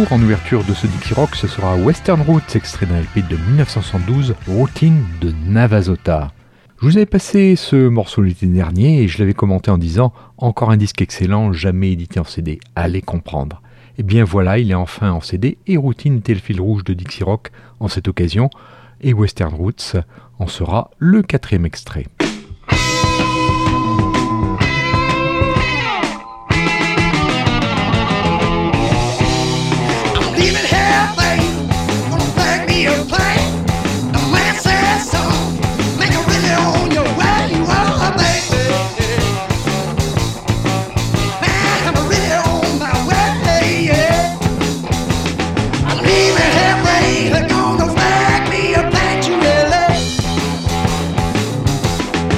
En ouverture de ce Dixie Rock, ce sera Western Roots, extrait d'un LP de 1972, Routine de Navasota. Je vous avais passé ce morceau l'été dernier et je l'avais commenté en disant « Encore un disque excellent, jamais édité en CD, allez comprendre ». Et bien voilà, il est enfin en CD et Routine était le fil rouge de Dixie Rock en cette occasion et Western Roots en sera le 4e extrait. They're gonna flag me a panctually.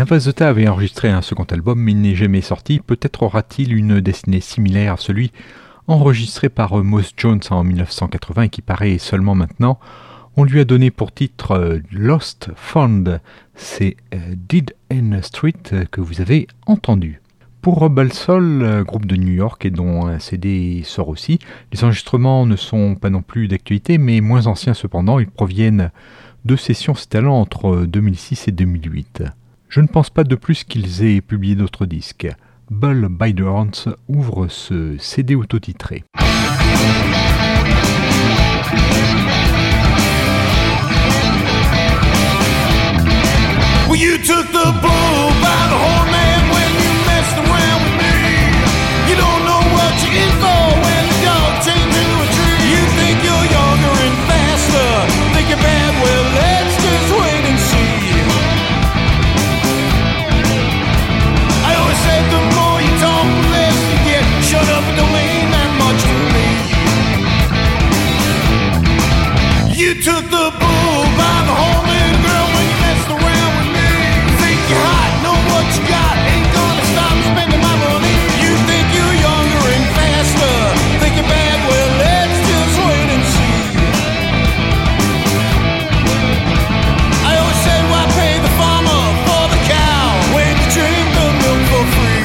Navasota avait enregistré un second album mais il n'est jamais sorti. Peut-être aura-t-il une destinée similaire à celui enregistré par Moss Jones en 1980 et qui paraît seulement maintenant. On lui a donné pour titre Lost Found. C'est Dead End Street que vous avez entendu. Pour Rob Halsall, groupe de New York et dont un CD sort aussi, les enregistrements ne sont pas non plus d'actualité mais moins anciens cependant. Ils proviennent de sessions s'étalant entre 2006 et 2008. Je ne pense pas de plus qu'ils aient publié d'autres disques. Bull by the Horns ouvre ce CD autotitré. Well, you took the bull by the horn, man, when you messed around with me. You don't know what you're in for when the dog chained to a tree. You think you're younger and faster, think you're bad, well, let's just wait and see. I always said the more you talk, the less you get. Shut up and don't mean that much to me. You took the bull by the horn, little girl, when you messed around with me. Think you're hot, know what you got, ain't gonna stop spending my money. You think you're younger and faster, think you're bad, well, let's just wait and see. I always said, why pay the farmer for the cow when you drink the milk for free?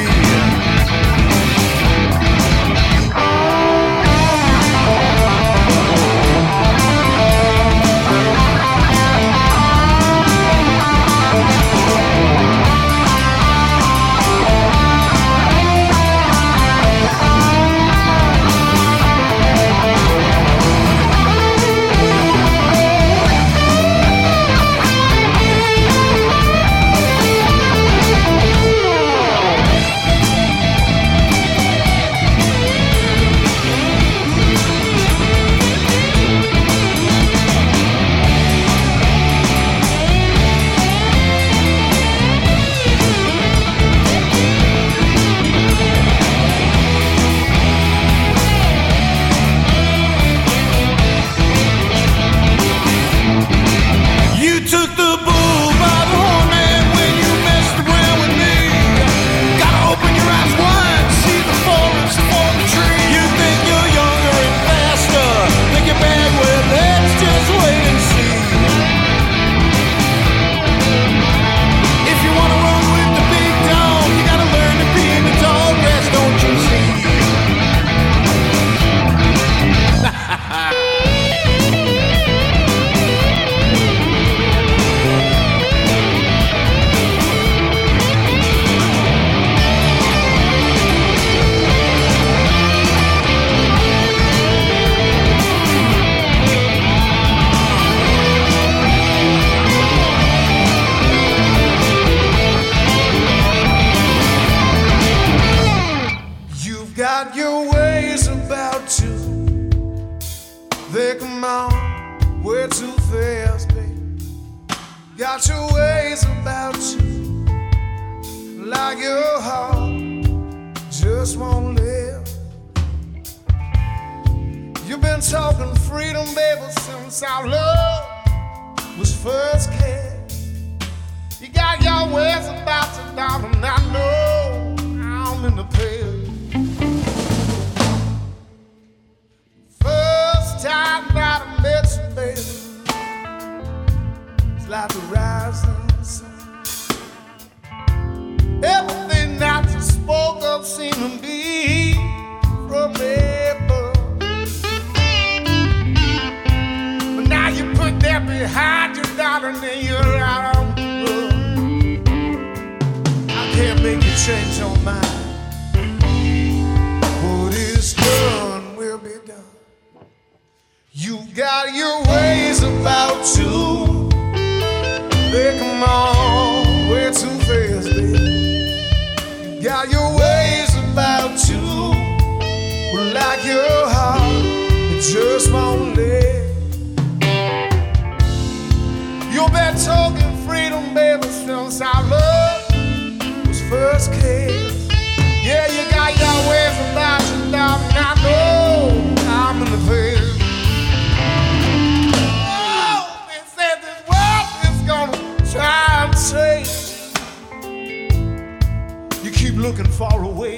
you keep looking far away.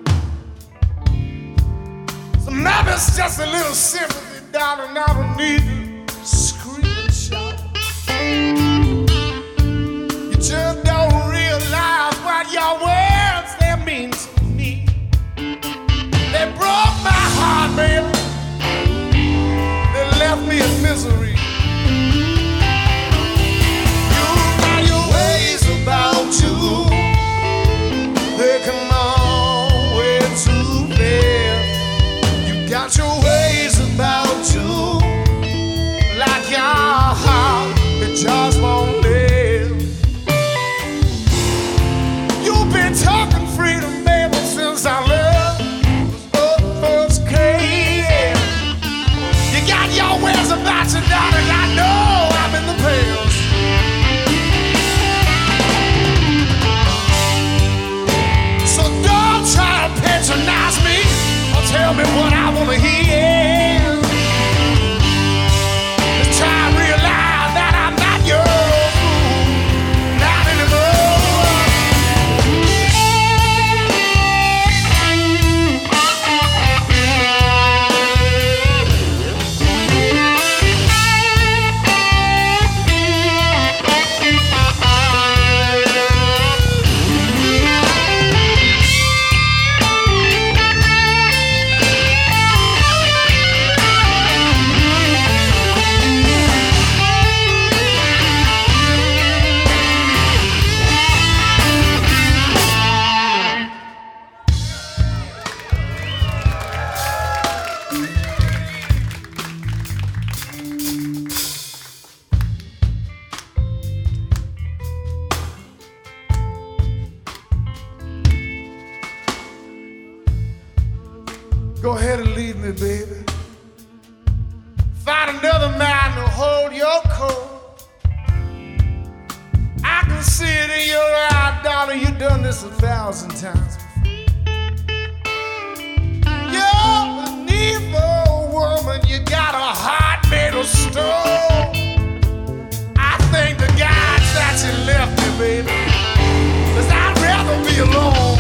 So maybe it's just a little sympathy, darling. I don't need to scream and shout. You just don't realize what your words they mean to me. They broke my heart, baby. They left me in misery. You got your ways about you. They come on way too fast. You got your ways about you. Like your heart, it just won't live. You've been talking freedom, baby, since I left. First came. You got your ways about you, darling. I know I'm in the past. So don't try to patronize me or tell me what I want to hear. Just try to realize that I'm not your fool, not anymore. Go ahead and leave me, baby. Find another man to hold your coat. I can see it in your eye, darling. You've done this 1,000 times before. You're an evil woman. You got a heart made of stone. I thank the gods that you left me, baby, 'cause I'd rather be alone.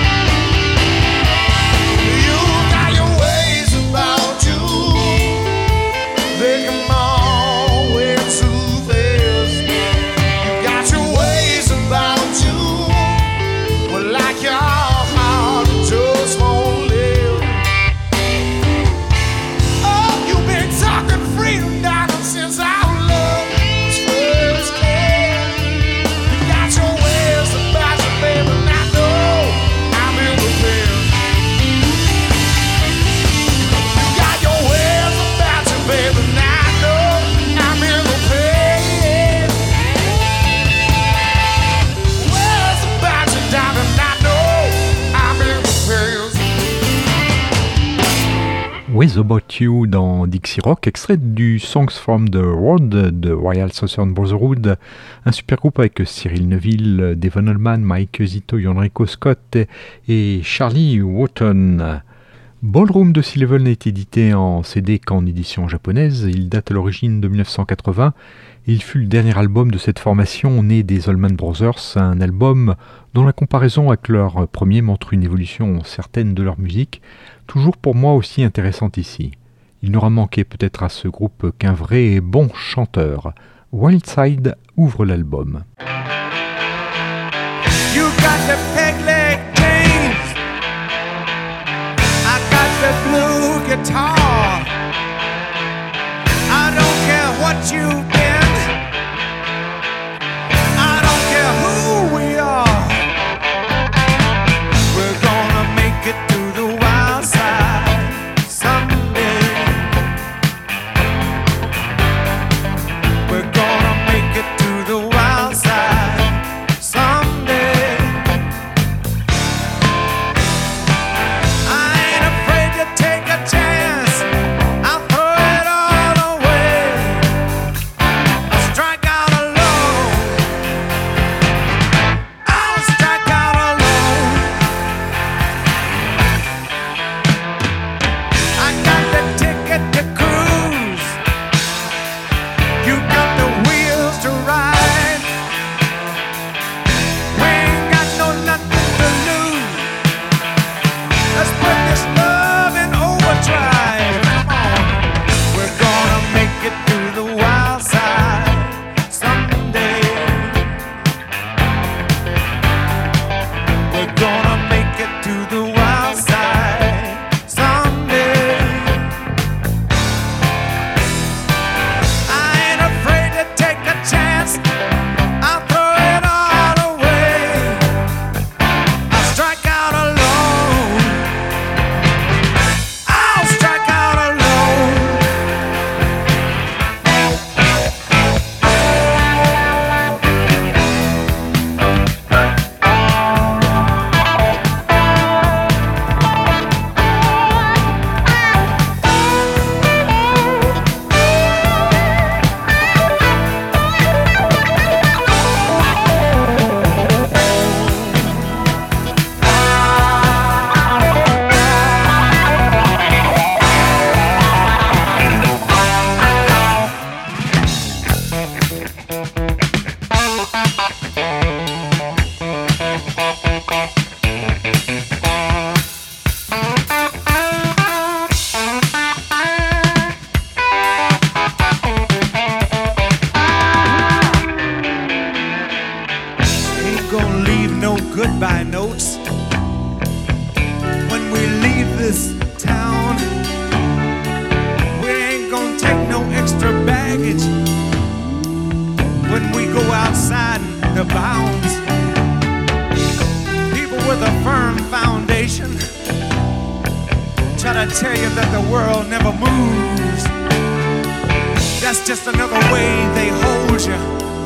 About you, they come on way too fast. You got your ways about you, well, like your heart just won't live. Oh, you've been talking freedom, darling, since our love was first cast. You got your ways about you, baby, and I know I'm in the past. Baby, now I know I'm in the past. Where's about you, darling? I know I'm in the past. With About You dans Dixie Rock, extrait du Songs from the Road de Royal Southern Brotherhood, un super groupe avec Cyril Neville, Devon Allman, Mike Zito, Enrico Scott et Charlie Wotton. Ballroom de Sea Level n'est édité en CD qu'en édition japonaise. Il date à l'origine de 1980. Il fut le dernier album de cette formation née des Allman Brothers, un album dont la comparaison avec leur premier montre une évolution certaine de leur musique, toujours pour moi aussi intéressante ici. Il n'aura manqué peut-être à ce groupe qu'un vrai et bon chanteur. Wildside ouvre l'album. You got the peg leg jeans. I got the blue guitar. I don't care what you've been. I don't care who we are. We're gonna make it to the wild side someday. We're gonna make it to the wild side someday. notes. When we leave this town, we ain't gonna take no extra baggage. When we go outside the bounds, people with a firm foundation try to tell you that the world never moves. That's just another way they hold you.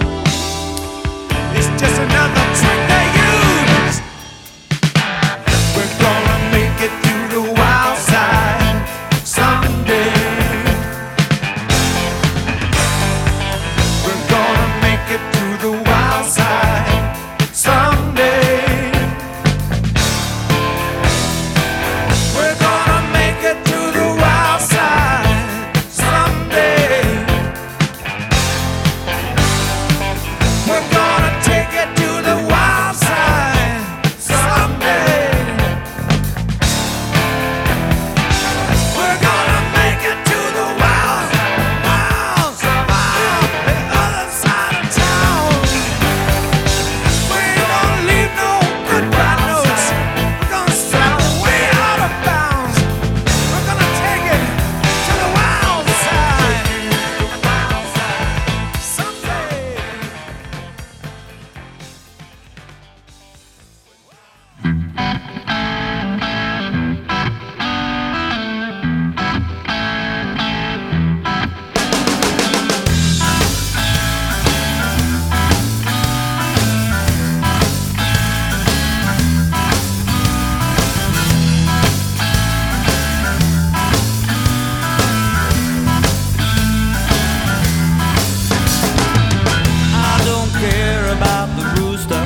It's just another trick they use. We're gonna make it through the wild side someday. We're gonna make it through the wild side someday. We're gonna make it through the wild side someday. We're gonna take it to the wild side someday. We're gonna make it to the wild, the other side of town. We ain't gonna leave no goodbye notes. We're gonna sail way out of bounds. We're gonna take it to the wild side someday. I don't care about the rooster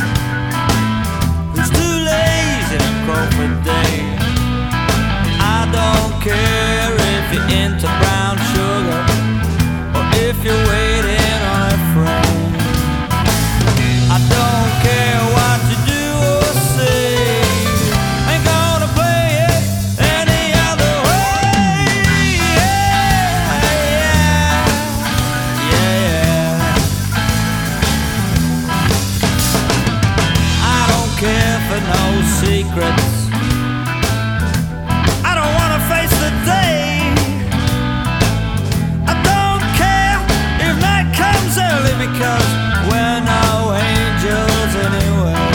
who's too lazy to crow for day. I don't care if you're into brown sugar or if you're waiting on a friend. I don't care what you do or say. Ain't gonna play it any other way. Yeah, yeah. I don't care for no secrets. I don't wanna face the day. I don't care if night comes early because we're no angels anyway.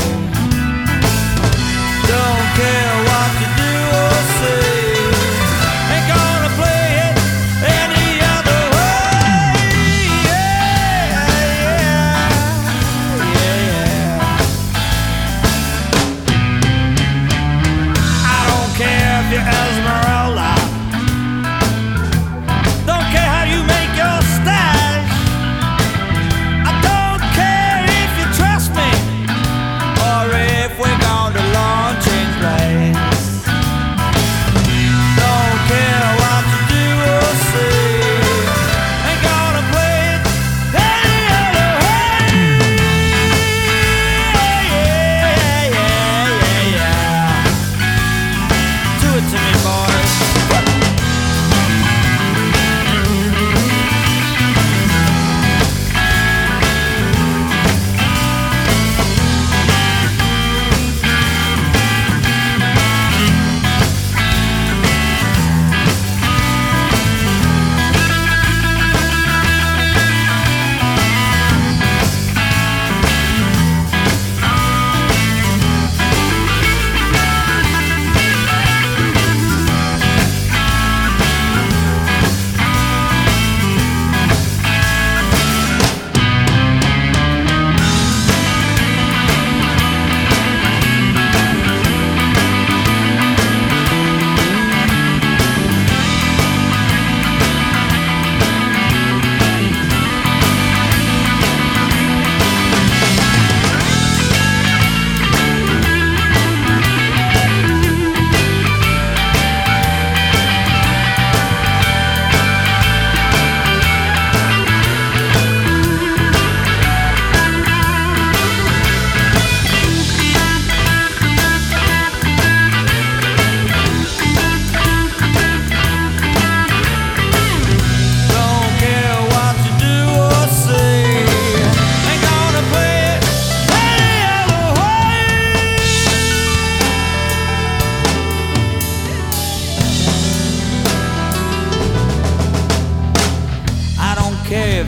Don't care what you do or say. Ain't gonna play it any other way. Yeah, yeah. I don't care if you're Esmeralda. Don't care how you make your stash. I don't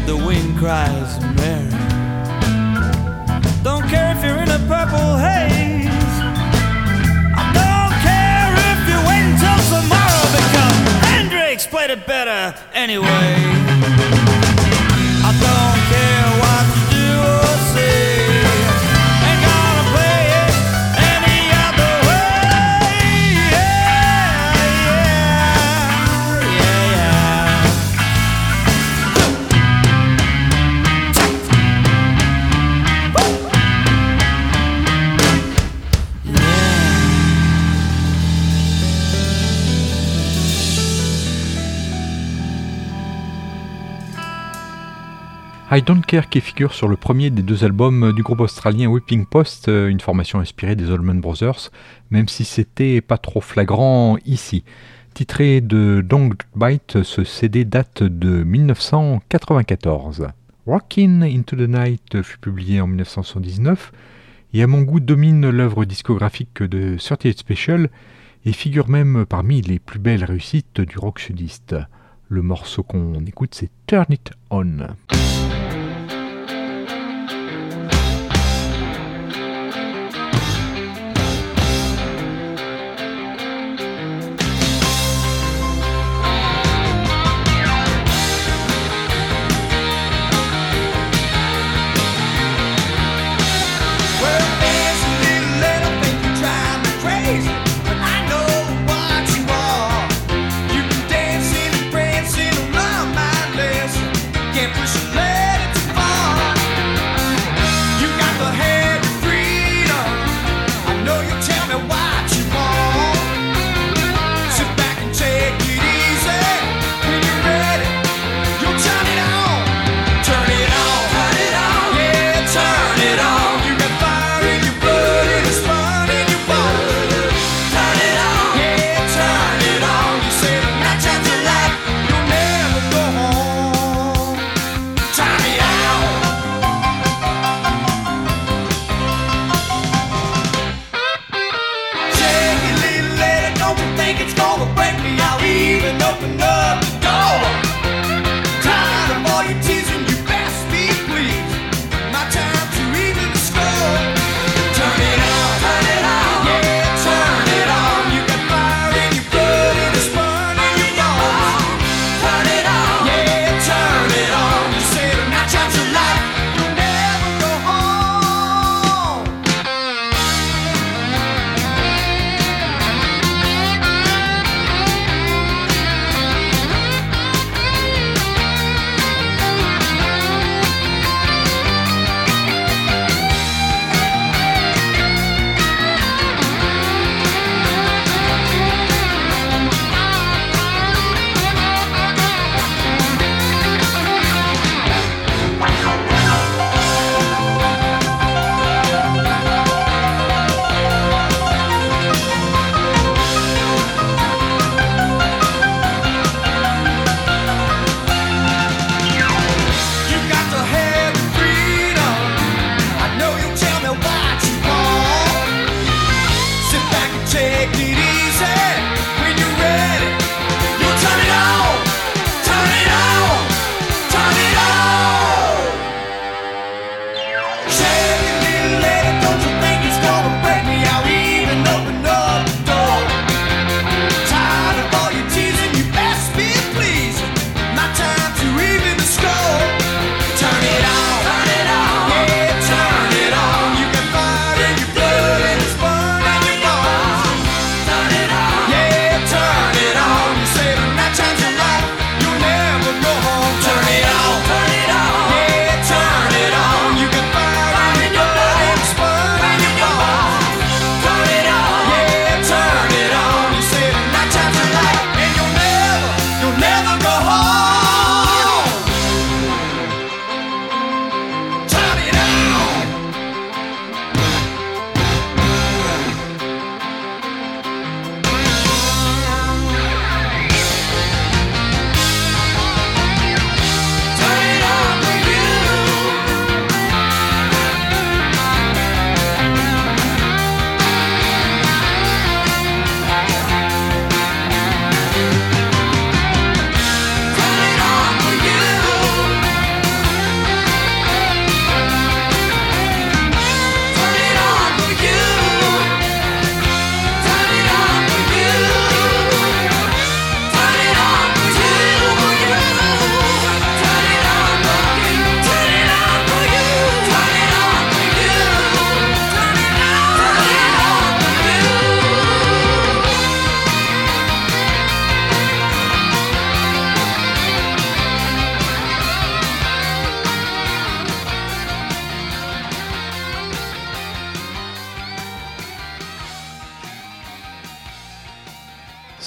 the wind cries Mary. Don't care if you're in a purple haze. I don't care if you wait until tomorrow, because Hendrix played it better anyway. I don't care what you do or say. Ain't gonna play it any other way. Yeah, yeah, yeah, I Don't Care qui figure sur le premier des deux albums du groupe australien Whipping Post, une formation inspirée des Allman Brothers, même si c'était pas trop flagrant ici. Titré de Don't Bite, ce CD date de 1994. Rockin' Into the Night fut publié en 1979 et à mon goût domine l'œuvre discographique de 38 Special et figure même parmi les plus belles réussites du rock sudiste. Le morceau qu'on écoute, c'est Turn It On. Push your leg.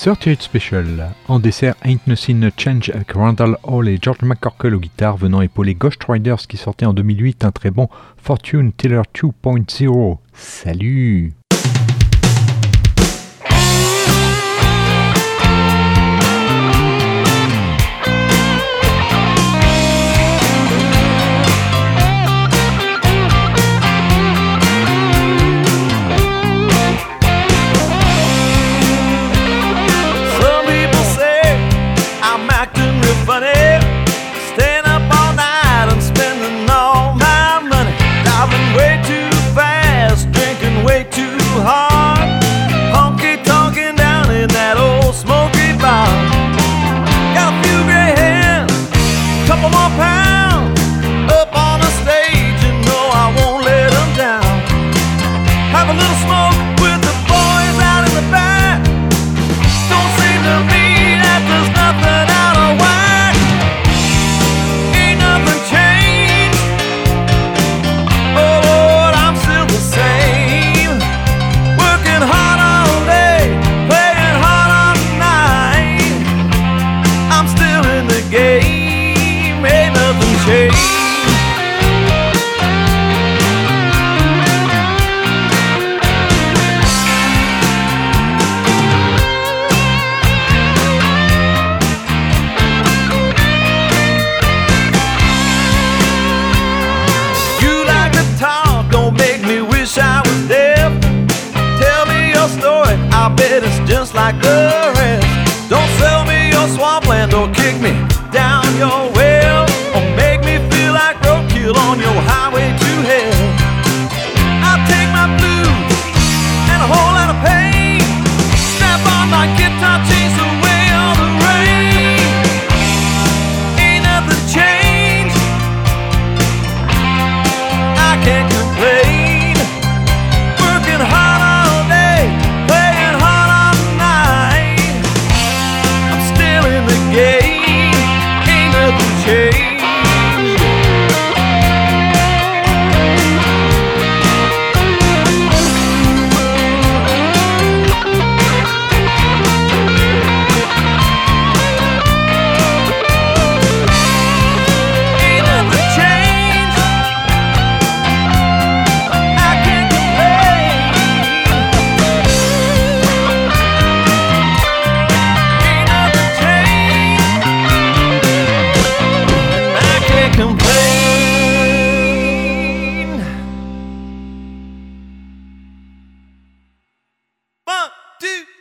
38 Special. En dessert, Ain't Nothing No Change avec Randall Hall et George McCorkle aux guitares venant épauler Ghost Riders qui sortait en 2008 un très bon Fortune Teller 2.0. Salut! Like the rest. Don't sell me your swampland or kick me down your well, or make me feel like roadkill on your highway to hell. I'll take my blues and a whole lot of pain, snap on my guitar, chase away all the rain. Ain't nothing changed, I can't complain. Working hard all day, playing hard all night. I'm still in the game, ain't nothing changed. Ain't nothing changed, I can't complain. Ain't nothing changed, I can't complain. 1, 2